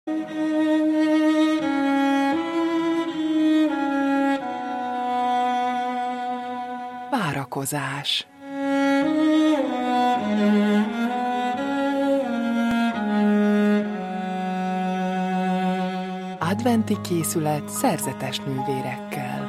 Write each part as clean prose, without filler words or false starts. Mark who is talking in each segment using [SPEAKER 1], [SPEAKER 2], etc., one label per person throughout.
[SPEAKER 1] Várakozás. Adventi készület szerzetes nővérekkel.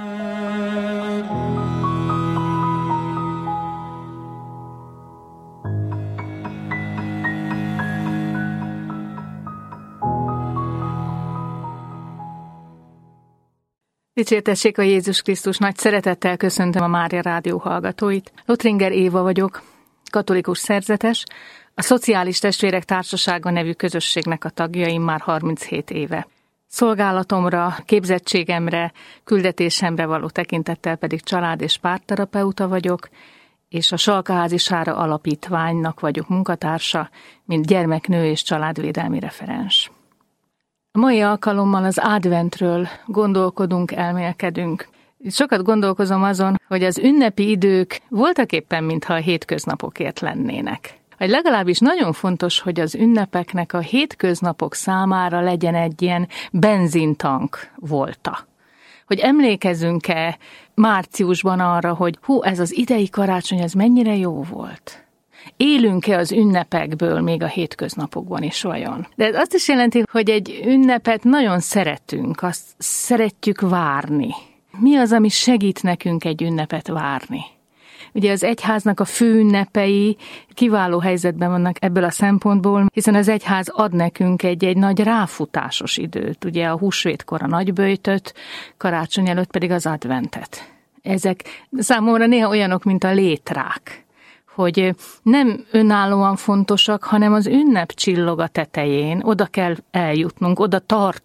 [SPEAKER 2] Dicsértessék a Jézus Krisztus, nagy szeretettel köszöntöm a Mária Rádió hallgatóit. Lotringer Éva vagyok, katolikus szerzetes, a Szociális Testvérek Társasága nevű közösségnek a tagjaim már 37 éve. Szolgálatomra, képzettségemre, küldetésemre való tekintettel pedig család- és párterapeuta vagyok, és a Salkaházi Sára Alapítványnak vagyok munkatársa, mint gyermeknő és családvédelmi referens. A mai alkalommal az adventről gondolkodunk, elmélkedünk. Sokat gondolkozom azon, hogy az ünnepi idők voltaképpen mintha a hétköznapokért lennének. Vagy legalábbis nagyon fontos, hogy az ünnepeknek a hétköznapok számára legyen egy ilyen benzintank volta. Hogy emlékezzünk-e márciusban arra, hogy ez az idei karácsony, ez mennyire jó volt. Élünk-e az ünnepekből még a hétköznapokban is vajon? De ez azt is jelenti, hogy egy ünnepet nagyon szeretünk, azt szeretjük várni. Mi az, ami segít nekünk egy ünnepet várni? Ugye az egyháznak a fő ünnepei kiváló helyzetben vannak ebből a szempontból, hiszen az egyház ad nekünk egy nagy ráfutásos időt, ugye a húsvétkor a nagyböjtöt, karácsony előtt pedig az adventet. Ezek számomra néha olyanok, mint a létrák, hogy nem önállóan fontosak, hanem az ünnep csillog a tetején, oda kell eljutnunk, oda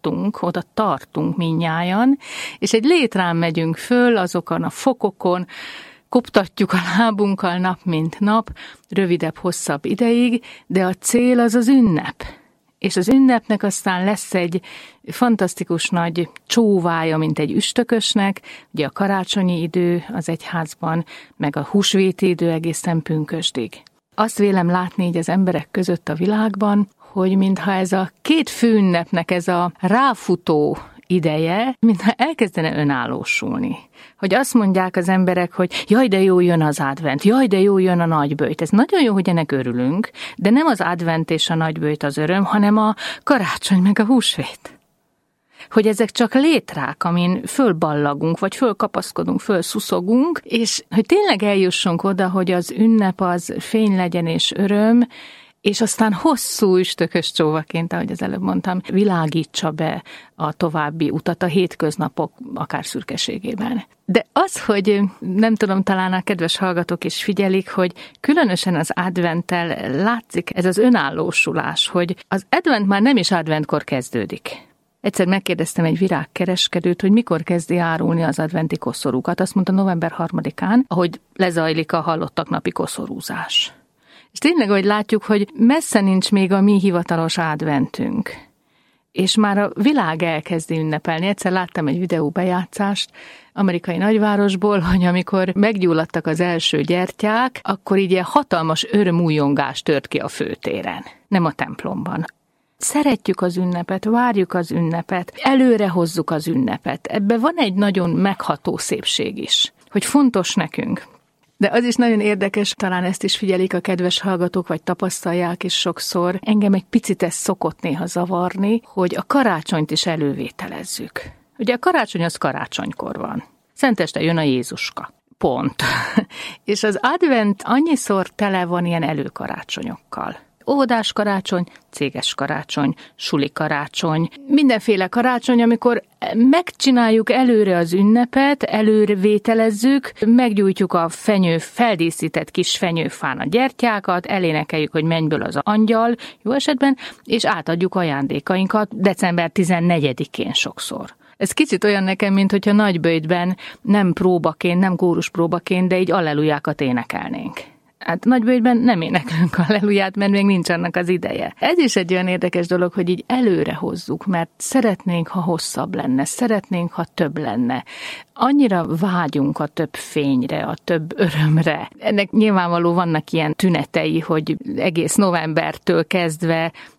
[SPEAKER 2] tartunk mindnyájan, és egy létrán megyünk föl azokon a fokokon, koptatjuk a lábunkkal nap mint nap, rövidebb, hosszabb ideig, de a cél az az ünnep. És az ünnepnek aztán lesz egy fantasztikus nagy csóvája, mint egy üstökösnek, ugye a karácsonyi idő az egyházban, meg a húsvéti idő egészen pünkösdig. Azt vélem látni így az emberek között a világban, hogy mintha ez a két főünnepnek ez a ráfutó ideje, mintha elkezdene önállósulni. Hogy azt mondják az emberek, hogy jaj, de jó jön az advent, jaj, de jó jön a nagyböjt. Ez nagyon jó, hogy ennek örülünk, de nem az advent és a nagyböjt az öröm, hanem a karácsony meg a húsvét. Hogy ezek csak létrák, amin fölballagunk, vagy fölkapaszkodunk, fölszuszogunk, és hogy tényleg eljussunk oda, hogy az ünnep az fény legyen és öröm, és aztán hosszú üstökös csóvaként, ahogy az előbb mondtam, világítsa be a további utat a hétköznapok akár szürkeségében. De az, hogy nem tudom, talán a kedves hallgatók is figyelik, hogy különösen az adventtel látszik ez az önállósulás, hogy az advent már nem is adventkor kezdődik. Egyszer megkérdeztem egy virágkereskedőt, hogy mikor kezdi árulni az adventi koszorúkat. Azt mondta november 3-án, ahogy lezajlik a halottak napi koszorúzás. És tényleg, hogy látjuk, hogy messze nincs még a mi hivatalos adventünk. És már a világ elkezdi ünnepelni. Egyszer láttam egy videóbejátszást amerikai nagyvárosból, hogy amikor meggyulladtak az első gyertyák, akkor így ilyen hatalmas örömújongás tört ki a főtéren, nem a templomban. Szeretjük az ünnepet, várjuk az ünnepet, előre hozzuk az ünnepet. Ebben van egy nagyon megható szépség is, hogy fontos nekünk. De az is nagyon érdekes, talán ezt is figyelik a kedves hallgatók, vagy tapasztalják is sokszor. Engem egy picit ez szokott néha zavarni, hogy a karácsonyt is elővételezzük. Ugye a karácsony az karácsonykor van. Szenteste jön a Jézuska. Pont. És az advent annyiszor tele van ilyen előkarácsonyokkal. Óvodás karácsony, céges karácsony, suli karácsony, mindenféle karácsony, amikor megcsináljuk előre az ünnepet, előrevételezzük, meggyújtjuk a feldíszített kis fenyőfán a gyertyákat, elénekeljük, hogy mennyből az angyal, jó esetben, és átadjuk ajándékainkat december 14-én sokszor. Ez kicsit olyan nekem, mint hogyha nagyböjtben nem próbaként, nem kóruspróbaként, de így allelujákat énekelnénk. Hát nagyböjtben nem éneklünk halleluját, mert még nincs annak az ideje. Ez is egy olyan érdekes dolog, hogy így előre hozzuk, mert szeretnénk, ha hosszabb lenne, szeretnénk, ha több lenne. Annyira vágyunk a több fényre, a több örömre. Ennek nyilvánvaló vannak ilyen tünetei, hogy egész novembertől kezdve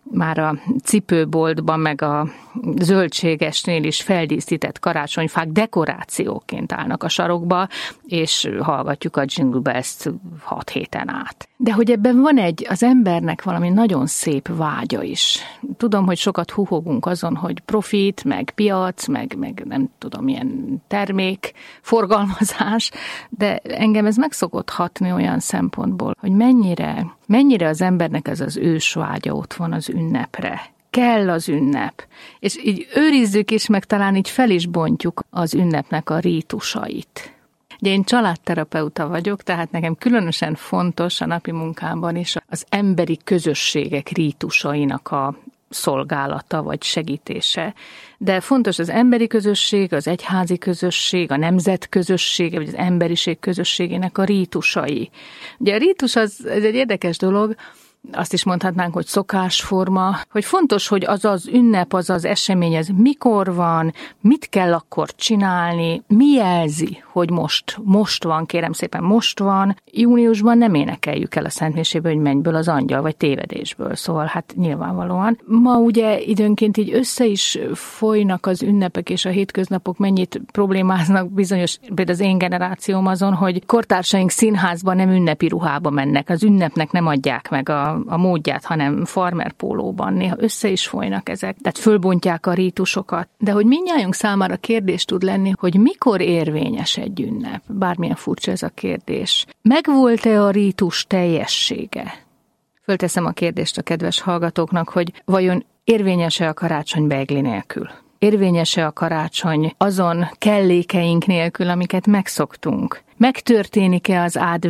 [SPEAKER 2] már a cipőboltban, meg a zöldségesnél is feldíszített karácsonyfák dekorációként állnak a sarokba, és hallgatjuk a Jingle Bells-t 6 héten át. De hogy ebben van az embernek valami nagyon szép vágya is. Tudom, hogy sokat huhogunk azon, hogy profit, meg piac, meg nem tudom, milyen termék, forgalmazás, de engem ez meg szokott hatni olyan szempontból, hogy mennyire az embernek ez az ősvágya ott van az ünnepre. Kell az ünnep. És így őrizzük is, meg talán így fel is bontjuk az ünnepnek a rítusait. Ugye én családterapeuta vagyok, tehát nekem különösen fontos a napi munkámban is az emberi közösségek rítusainak a szolgálata vagy segítése. De fontos az emberi közösség, az egyházi közösség, a nemzet közössége, vagy az emberiség közösségének a rítusai. Ugye a rítus ez egy érdekes dolog, azt is mondhatnánk, hogy szokásforma, hogy fontos, hogy az az ünnep, az az esemény, ez mikor van, mit kell akkor csinálni, mi jelzi, hogy most van, kérem szépen, most van. Júniusban nem énekeljük el a Szentmiséből, hogy mennyből az angyal, vagy tévedésből, szóval hát nyilvánvalóan. Ma ugye időnként így össze is folynak az ünnepek és a hétköznapok, mennyit problémáznak bizonyos, például az én generációm azon, hogy kortársaink színházban nem ünnepi ruhába mennek, az ünnepnek nem adják meg a módját, hanem farmerpólóban. Néha össze is folynak ezek, tehát fölbontják a rítusokat. De hogy mindnyájunk számára kérdés tud lenni, hogy mikor érvényes egy ünnep? Bármilyen furcsa ez a kérdés. Megvolt-e a rítus teljessége? Fölteszem a kérdést a kedves hallgatóknak, hogy vajon érvényes-e a karácsony beigli nélkül? Érvényes-e a karácsony azon kellékeink nélkül, amiket megszoktunk? Megtörténik-e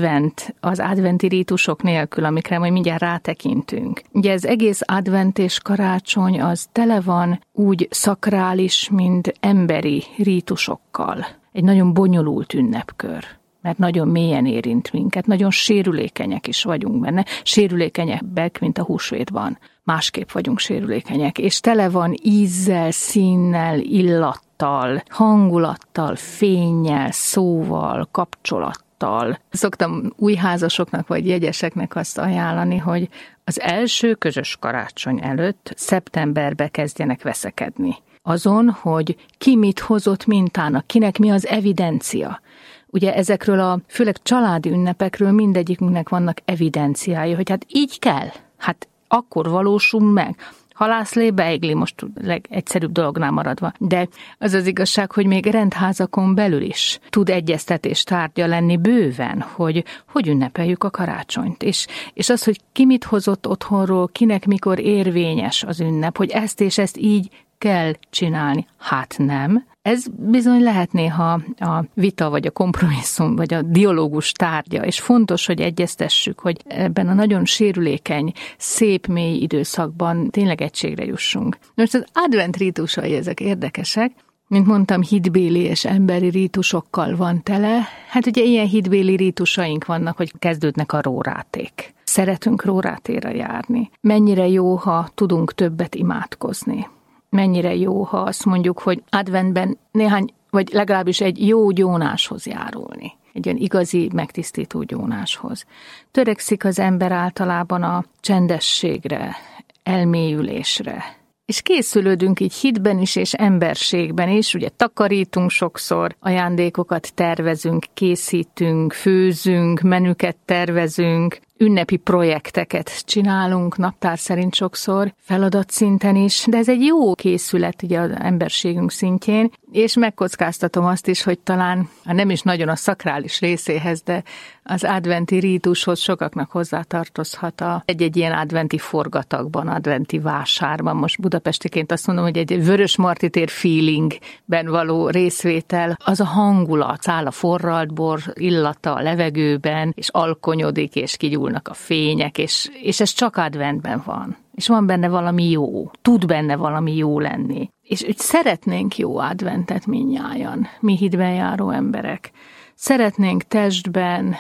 [SPEAKER 2] az adventi rítusok nélkül, amikre majd mindjárt rátekintünk? Ugye ez egész advent és karácsony az tele van úgy szakrális, mint emberi rítusokkal. Egy nagyon bonyolult ünnepkör, mert nagyon mélyen érint minket, nagyon sérülékenyek is vagyunk benne, sérülékenyebbek, mint a húsvétban. Másképp vagyunk sérülékenyek, és tele van ízzel, színnel, illattal, hangulattal, fénnyel, szóval, kapcsolattal. Szoktam újházasoknak vagy jegyeseknek azt ajánlani, hogy az első közös karácsony előtt szeptemberbe kezdjenek veszekedni. Azon, hogy ki mit hozott mintának, kinek mi az evidencia. Ugye ezekről a főleg családi ünnepekről mindegyikünknek vannak evidenciái, hogy hát így kell, hát akkor valósul meg. Halászlé, beigli, most legegyszerűbb dolognál maradva. De az az igazság, hogy még rendházakon belül is tud egyeztetés tárgya lenni bőven, hogy ünnepeljük a karácsonyt. És az, hogy ki mit hozott otthonról, kinek mikor érvényes az ünnep, hogy ezt és ezt így kell csinálni. Hát nem. Ez bizony lehet néha a vita, vagy a kompromisszum, vagy a dialógus tárgya, és fontos, hogy egyeztessük, hogy ebben a nagyon sérülékeny, szép, mély időszakban tényleg egységre jussunk. Most az advent rítusai ezek érdekesek, mint mondtam, hitbéli és emberi rítusokkal van tele. Hát ugye ilyen hitbéli rítusaink vannak, hogy kezdődnek a róráték. Szeretünk rórátéra járni. Mennyire jó, ha tudunk többet imádkozni. Mennyire jó, ha azt mondjuk, hogy adventben néhány, vagy legalábbis egy jó gyónáshoz járulni. Egy olyan igazi, megtisztító gyónáshoz. Törekszik az ember általában a csendességre, elmélyülésre. És készülődünk így hitben is, és emberségben is. Ugye takarítunk sokszor, ajándékokat tervezünk, készítünk, főzünk, menüket tervezünk, ünnepi projekteket csinálunk naptár szerint sokszor, feladatszinten is, de ez egy jó készület ugye az emberségünk szintjén, és megkockáztatom azt is, hogy talán nem is nagyon a szakrális részéhez, de az adventi rítushoz sokaknak hozzátartozhat egy ilyen adventi forgatagban, adventi vásárban. Most budapestiként azt mondom, hogy egy Vörösmarty tér feelingben való részvétel, az a hangulat, száll a forralt bor illata a levegőben, és alkonyodik, és kigyúlnak a fények, és ez csak adventben van. És van benne valami jó, tud benne valami jó lenni. És úgy szeretnénk jó adventet mindnyájan, mi hitben járó emberek. Szeretnénk testben,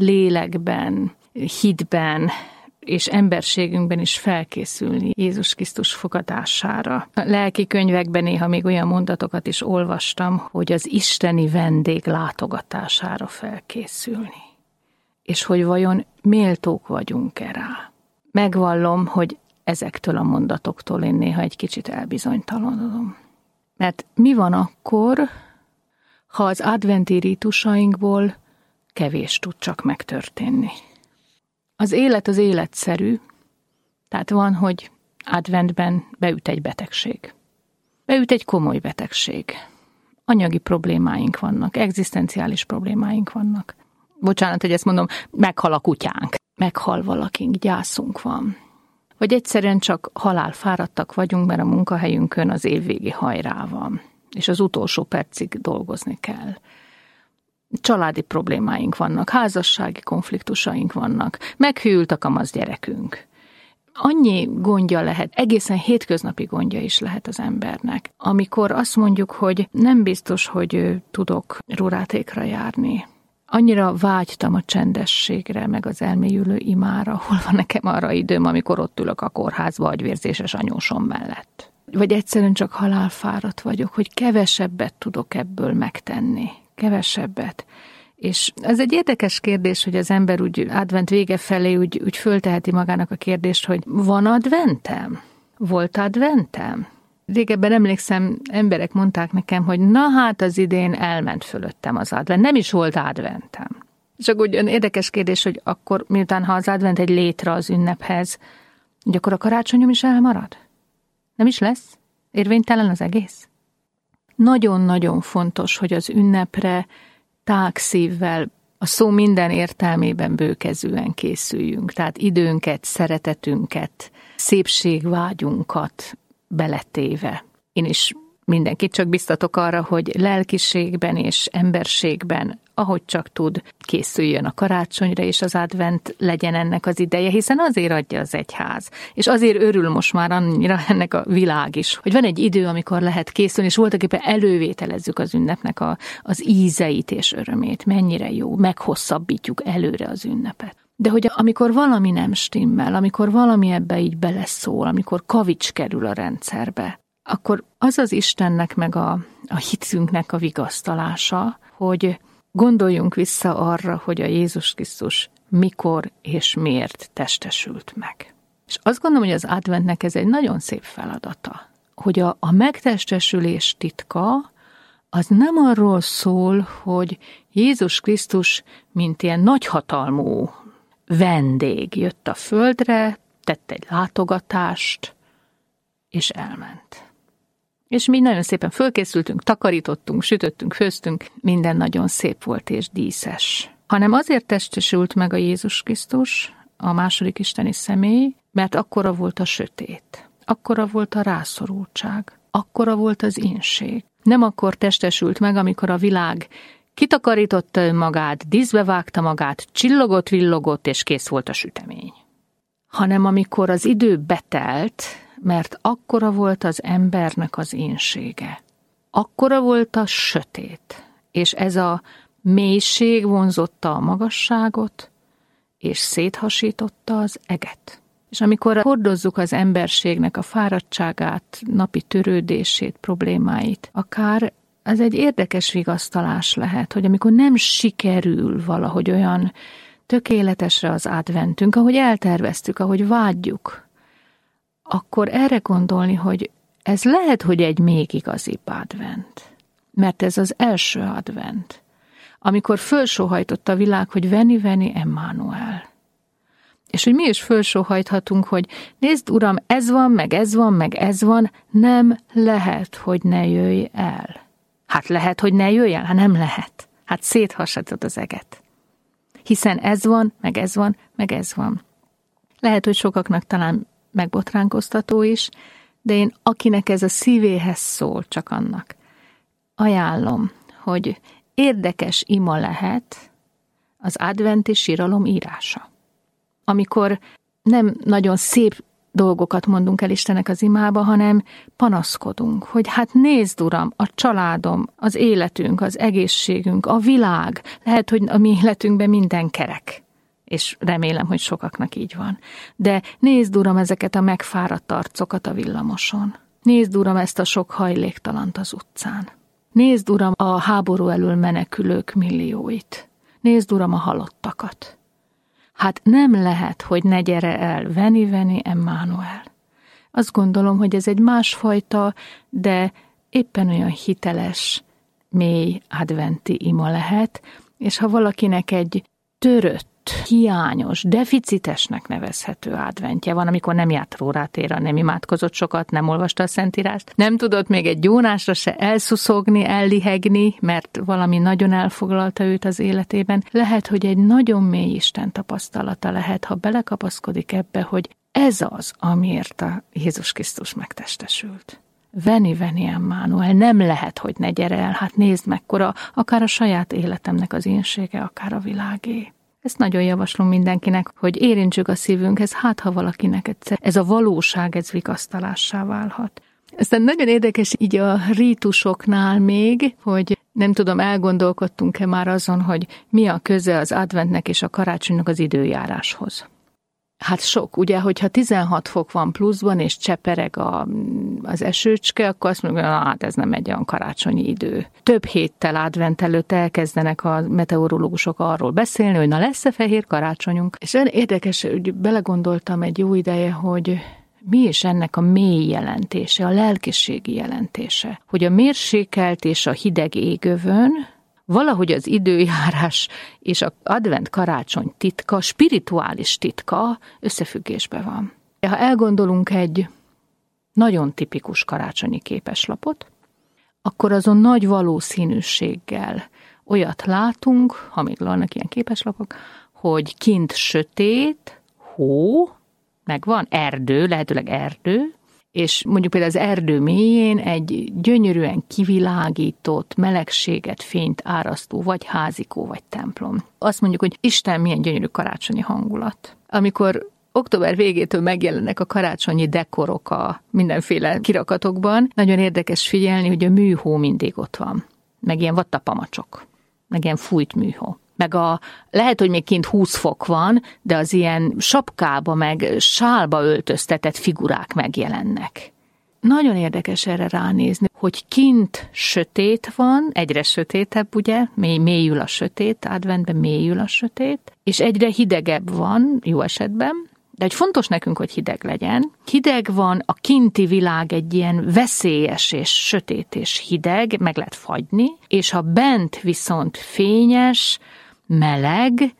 [SPEAKER 2] lélekben, hitben és emberségünkben is felkészülni Jézus Krisztus fogadására. A lelki könyvekben néha még olyan mondatokat is olvastam, hogy az isteni vendég látogatására felkészülni. És hogy vajon méltók vagyunk-e rá. Megvallom, hogy ezektől a mondatoktól én néha egy kicsit elbizonytalanodom. Mert mi van akkor, ha az adventi rítusainkból kevés tud csak megtörténni? Az élet az életszerű, tehát van, hogy adventben beüt egy betegség. Beüt egy komoly betegség. Anyagi problémáink vannak, egzisztenciális problémáink vannak. Bocsánat, hogy ezt mondom, meghal a kutyánk, meghal valakink, gyászunk van. Vagy egyszerűen csak halálfáradtak vagyunk, mert a munkahelyünkön az évvégi hajrá van, és az utolsó percig dolgozni kell. Családi problémáink vannak, házassági konfliktusaink vannak, meghűlt a kamasz gyerekünk. Annyi gondja lehet, egészen hétköznapi gondja is lehet az embernek, amikor azt mondjuk, hogy nem biztos, hogy tudok rurátékra járni. Annyira vágytam a csendességre, meg az elmélyülő imára, hol van nekem arra időm, amikor ott ülök a kórházba agyvérzéses anyósom mellett. Vagy egyszerűen csak halálfáradt vagyok, hogy kevesebbet tudok ebből megtenni. Kevesebbet. És ez egy érdekes kérdés, hogy az ember úgy advent vége felé úgy fölteheti magának a kérdést, hogy van adventem? Volt adventem? Régebben emlékszem, emberek mondták nekem, hogy na hát az idén elment fölöttem az advent, nem is volt adventem. Csak úgy érdekes kérdés, hogy akkor miután ha az advent egy létre az ünnephez, hogy akkor a karácsonyom is elmarad? Nem is lesz? Érvénytelen az egész? Nagyon-nagyon fontos, hogy az ünnepre tág szívvel, a szó minden értelmében bőkezűen készüljünk. Tehát időnket, szeretetünket, szépségvágyunkat beletéve. Én is mindenkit csak biztatok arra, hogy lelkiségben és emberségben, ahogy csak tud, készüljön a karácsonyra, és az advent legyen ennek az ideje, hiszen azért adja az egyház. És azért örül most már annyira ennek a világ is, hogy van egy idő, amikor lehet készülni, és voltaképpen elővételezzük az ünnepnek az ízeit és örömét. Mennyire jó, meghosszabbítjuk előre az ünnepet. De hogy amikor valami nem stimmel, amikor valami ebbe így beleszól, amikor kavics kerül a rendszerbe, akkor az az Istennek meg a hitünknek a vigasztalása, hogy gondoljunk vissza arra, hogy a Jézus Krisztus mikor és miért testesült meg. És azt gondolom, hogy az adventnek ez egy nagyon szép feladata, hogy a megtestesülés titka az nem arról szól, hogy Jézus Krisztus, mint ilyen nagyhatalmú vendég jött a földre, tett egy látogatást, és elment. És mi nagyon szépen fölkészültünk, takarítottunk, sütöttünk, főztünk, minden nagyon szép volt és díszes. Hanem azért testesült meg a Jézus Krisztus, a második isteni személy, mert akkora volt a sötét, akkora volt a rászorultság, akkora volt az ínség. Nem akkor testesült meg, amikor a világ kitakarította önmagát, díszbe vágta magát, csillogott, villogott, és kész volt a sütemény. Hanem amikor az idő betelt, mert akkora volt az embernek az ínsége. Akkora volt a sötét, és ez a mélység vonzotta a magasságot, és széthasította az eget. És amikor hordozzuk az emberségnek a fáradtságát, napi törődését, problémáit, akár ez egy érdekes vigasztalás lehet, hogy amikor nem sikerül valahogy olyan tökéletesre az adventünk, ahogy elterveztük, ahogy vágyjuk, akkor erre gondolni, hogy ez lehet, hogy egy még igazibb advent. Mert ez az első advent, amikor fölsóhajtott a világ, hogy veni, veni, Emmanuel. És hogy mi is fölsóhajthatunk, hogy nézd, Uram, ez van, meg ez van, meg ez van, nem lehet, hogy ne jöjj el. Hát lehet, hogy ne jöjj el? Hát nem lehet. Hát széthasított az eget. Hiszen ez van, meg ez van, meg ez van. Lehet, hogy sokaknak talán megbotránkoztató is, de én, akinek ez a szívéhez szól, csak annak ajánlom, hogy érdekes ima lehet az adventi síralom írása. Amikor nem nagyon szép dolgokat mondunk el Istennek az imába, hanem panaszkodunk, hogy hát nézd, Uram, a családom, az életünk, az egészségünk, a világ, lehet, hogy a mi életünkben minden kerek. És remélem, hogy sokaknak így van. De nézd, Uram, ezeket a megfáradt arcokat a villamoson. Nézd, Uram, ezt a sok hajléktalant az utcán. Nézd, Uram, a háború elől menekülők millióit. Nézd, Uram, a halottakat. Hát nem lehet, hogy ne gyere el, veni, veni, Emmanuel. Azt gondolom, hogy ez egy másfajta, de éppen olyan hiteles, mély adventi ima lehet, és ha valakinek egy törött, hiányos, deficitesnek nevezhető adventje van, amikor nem járt rórátéra, nem imádkozott sokat, nem olvasta a Szentírást, nem tudott még egy gyónásra se elszuszogni, ellihegni, mert valami nagyon elfoglalta őt az életében. Lehet, hogy egy nagyon mély Isten tapasztalata lehet, ha belekapaszkodik ebbe, hogy ez az, amiért a Jézus Krisztus megtestesült. Veni, Emmanuel, nem lehet, hogy ne gyere el, hát nézd mekkora, akár a saját életemnek az énsége, akár a világé. Ezt nagyon javaslom mindenkinek, hogy érintsük a szívünkhez, hát ha valakinek egyszer ez a valóság, ez vikasztalássá válhat. Aztán nagyon érdekes így a rítusoknál még, hogy nem tudom, elgondolkodtunk-e már azon, hogy mi a köze az adventnek és a karácsonynak az időjáráshoz. Hát sok, ugye, hogyha 16 fok van pluszban, és csepereg az esőcske, akkor azt mondjuk, hogy hát ez nem egy olyan karácsonyi idő. Több héttel advent előtt elkezdenek a meteorológusok arról beszélni, hogy na lesz-e fehér karácsonyunk. És érdekes, hogy belegondoltam egy jó ideje, hogy mi is ennek a mély jelentése, a lelkiségi jelentése. Hogy a mérsékelt és a hideg égövön valahogy az időjárás és az advent karácsony titka, spirituális titka összefüggésben van. Ha elgondolunk egy nagyon tipikus karácsonyi képeslapot, akkor azon nagy valószínűséggel olyat látunk, ha még vannak ilyen képeslapok, hogy kint sötét, hó, megvan, erdő, lehetőleg erdő, és mondjuk például az erdő mélyén egy gyönyörűen kivilágított, melegséget, fényt árasztó, vagy házikó, vagy templom. Azt mondjuk, hogy Isten milyen gyönyörű karácsonyi hangulat. Amikor október végétől megjelennek a karácsonyi dekorok a mindenféle kirakatokban, nagyon érdekes figyelni, hogy a műhó mindig ott van. Meg ilyen vattapamacsok, meg ilyen fújt műhó. Meg lehet, hogy még kint 20 fok van, de az ilyen sapkába, meg sálba öltöztetett figurák megjelennek. Nagyon érdekes erre ránézni, hogy kint sötét van, egyre sötétebb, ugye, mélyül a sötét, adventben mélyül a sötét, és egyre hidegebb van, jó esetben, de hogy fontos nekünk, hogy hideg legyen. Hideg van, a kinti világ egy ilyen veszélyes és sötét és hideg, meg lehet fagyni, és ha bent viszont fényes, meleg,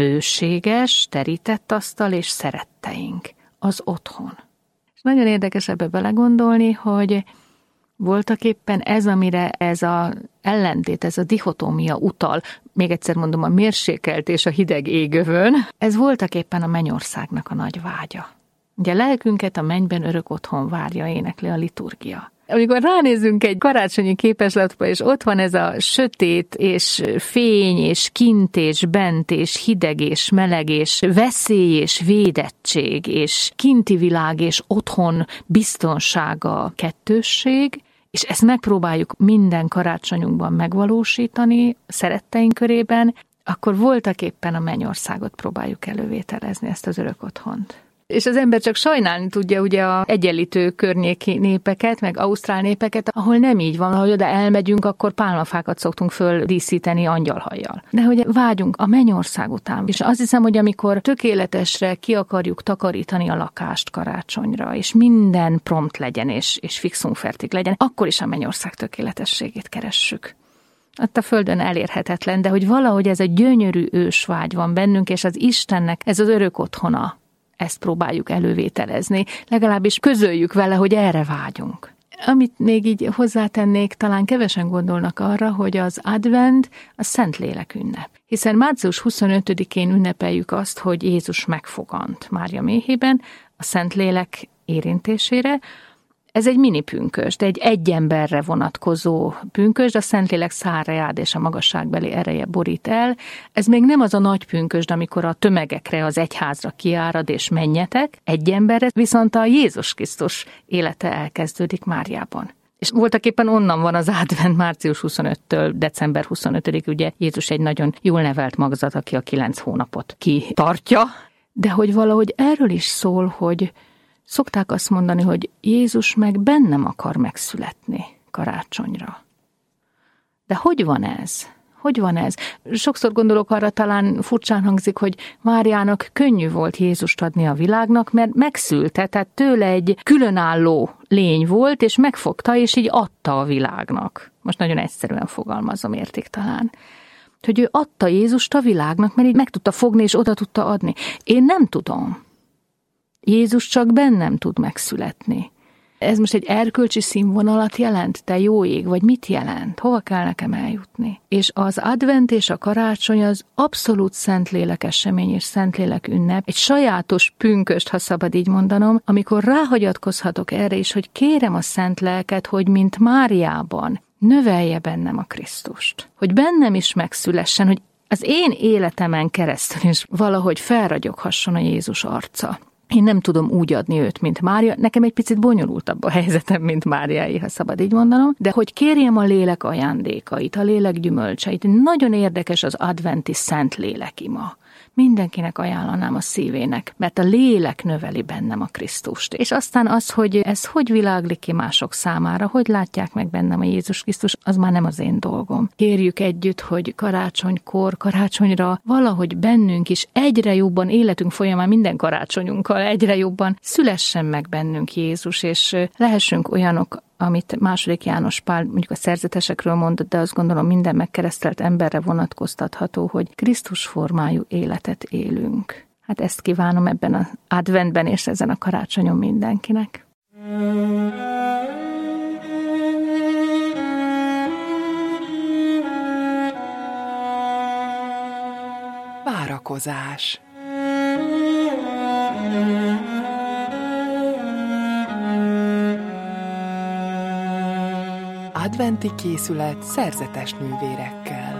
[SPEAKER 2] bőséges, terített asztal és szeretteink, az otthon. És nagyon érdekes ebbe belegondolni, hogy voltaképpen ez, amire ez az ellentét, ez a dichotómia utal, még egyszer mondom, a mérsékelt és a hideg égövön, ez voltaképpen a mennyországnak a nagy vágya. Ugye lelkünket a mennyben örök otthon várja, énekli a liturgia. Amikor ránézünk egy karácsonyi képeslapra, és ott van ez a sötét, és fény, és kint, és bent, és hideg, és meleg, és veszély, és védettség, és kinti világ, és otthon biztonsága, kettősség, és ezt megpróbáljuk minden karácsonyunkban megvalósítani, szeretteink körében, akkor voltaképpen a mennyországot próbáljuk elővételezni, ezt az örök otthont. És az ember csak sajnálni tudja ugye az egyenlítő környéki népeket, meg ausztrál népeket, ahol nem így van, ha oda elmegyünk, akkor pálmafákat szoktunk földíszíteni angyalhajjal. De hogy vágyunk a mennyország után. És azt hiszem, hogy amikor tökéletesre ki akarjuk takarítani a lakást karácsonyra, és minden prompt legyen, és fixum fertig legyen, akkor is a mennyország tökéletességét keressük. Ott a földön elérhetetlen, de hogy valahogy ez a gyönyörű ősvágy van bennünk, és az Istennek ez az örök otthona. Ezt próbáljuk elővételezni, legalábbis közöljük vele, hogy erre vágyunk. Amit még így hozzátennék, talán kevesen gondolnak arra, hogy az advent a Szentlélek ünnep. Hiszen március 25-én ünnepeljük azt, hogy Jézus megfogant Mária méhében a Szentlélek érintésére. Ez egy mini pünkösd, egy emberre vonatkozó pünkösd, a Szentlélek szárreád és a magasságbeli ereje borít el. Ez még nem az a nagy pünkösd, amikor a tömegekre, az egyházra kiárad és menjetek egy emberre, viszont a Jézus Krisztus élete elkezdődik Máriában. És voltaképpen onnan van az advent március 25-től december 25-ig, ugye Jézus egy nagyon jól nevelt magzat, aki a 9 hónapot kitartja, de hogy valahogy erről is szól, hogy szokták azt mondani, hogy Jézus meg bennem akar megszületni karácsonyra. De hogy van ez? Hogy van ez? Sokszor gondolok arra, talán furcsán hangzik, hogy Máriának könnyű volt Jézust adni a világnak, mert megszülte, tehát tőle egy különálló lény volt, és megfogta, és így adta a világnak. Most nagyon egyszerűen fogalmazom értéktelen. Hogy ő adta Jézust a világnak, mert így meg tudta fogni, és oda tudta adni. Én nem tudom. Jézus csak bennem tud megszületni. Ez most egy erkölcsi színvonalat jelent? Te jó ég, vagy mit jelent? Hova kell nekem eljutni? És az advent és a karácsony az abszolút Szentlélek esemény és Szentlélek ünnep. Egy sajátos pünköst, ha szabad így mondanom, amikor ráhagyatkozhatok erre is, hogy kérem a Szent Lelket, hogy mint Máriában növelje bennem a Krisztust. Hogy bennem is megszülessen, hogy az én életemen keresztül is valahogy felragyoghasson a Jézus arca. Én nem tudom úgy adni őt, mint Mária. Nekem egy picit bonyolultabb a helyzetem, mint Máriái, ha szabad így mondanom, de hogy kérjem a lélek ajándékait, a lélek gyümölcseit. Nagyon érdekes az adventi Szent Lélekima. Mindenkinek ajánlanám a szívének, mert a lélek növeli bennem a Krisztust. És aztán az, hogy ez hogy világlik ki mások számára, hogy látják meg bennem a Jézus Krisztus, az már nem az én dolgom. Kérjük együtt, hogy karácsonykor, karácsonyra valahogy bennünk is egyre jobban, életünk folyamán minden karácsonyunkkal egyre jobban szülessen meg bennünk Jézus, és lehessünk olyanok, amit II. János Pál mondjuk a szerzetesekről mondott, de azt gondolom minden megkeresztelt emberre vonatkoztatható, hogy Krisztus formájú életet élünk. Hát ezt kívánom ebben az adventben és ezen a karácsonyon mindenkinek.
[SPEAKER 1] Várakozás. Adventi készület szerzetes nővérekkel.